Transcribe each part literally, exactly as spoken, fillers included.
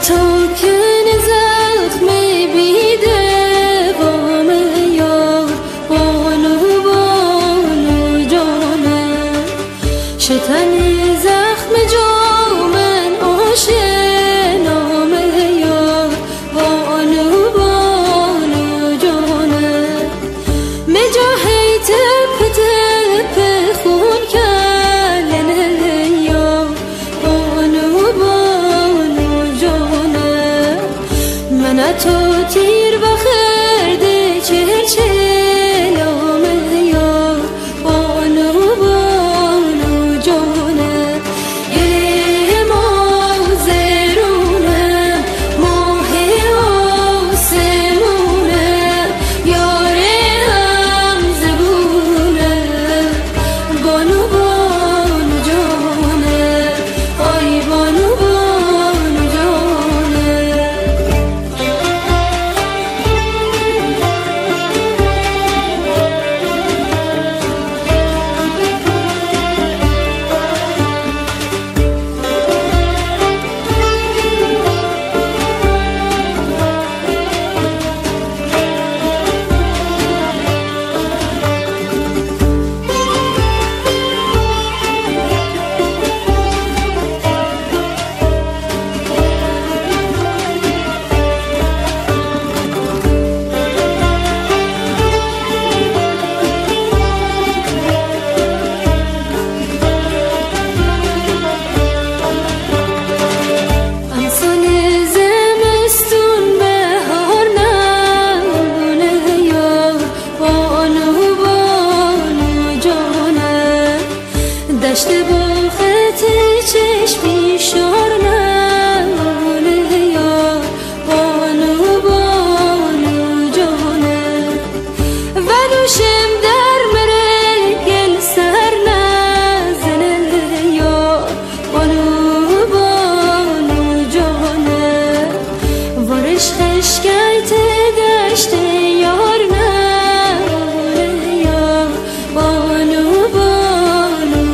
تو که زخم بیده بام یار بانو بانو جانه شتن زخم جامن آشنام یار بانو بانو جانه مجاهی تپ تپ خون کلنه یار بانو بانو جانه من تو تیر و خرده چهر چلامه یار بانو بانو جانه یه ماه زرونه ماه آسمونه یار هم زبونه بانو بانو جانه آی بانو بانو جانه دشت با خط چشمی شارنونه یا بانو بانو جانه و دوشم در مره گل سر نزنه یا بانو بانو جانه ورش خشکیت دشت یار نونه یا بانو بانو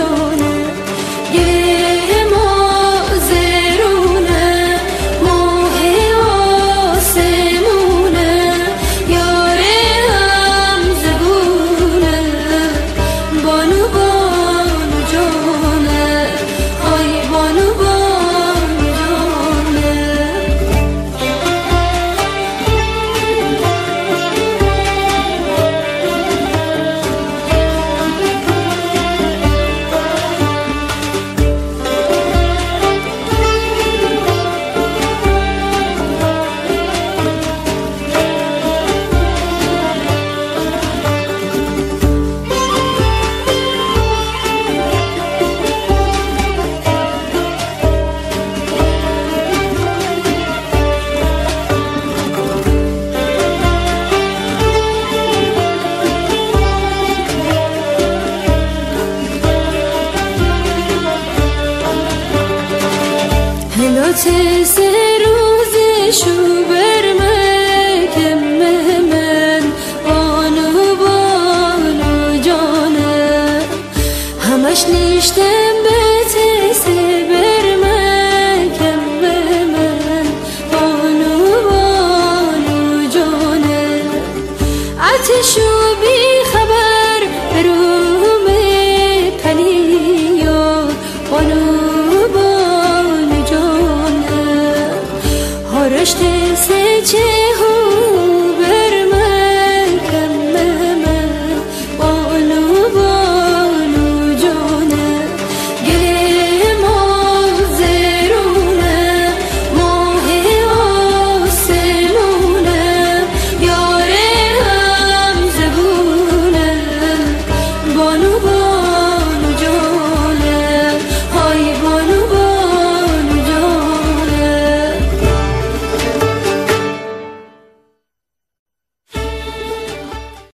هلات سه روزشو برمه کمه من بانو بانو جانه همش نیشتم به تیسه برمه کمه من بانو بانو جانه عتشو بی